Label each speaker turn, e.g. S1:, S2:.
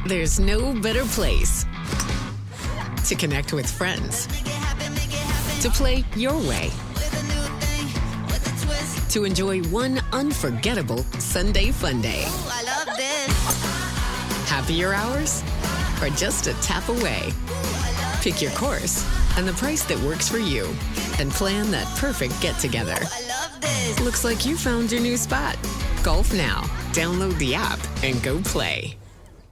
S1: There's no better place to connect with friends, to play your way, to enjoy one unforgettable Sunday fun day. Happier hours are just a tap away. Pick your course and the price that works for you, and plan that perfect get-together. Looks like you found your new spot. Golf now. Download the app and go play.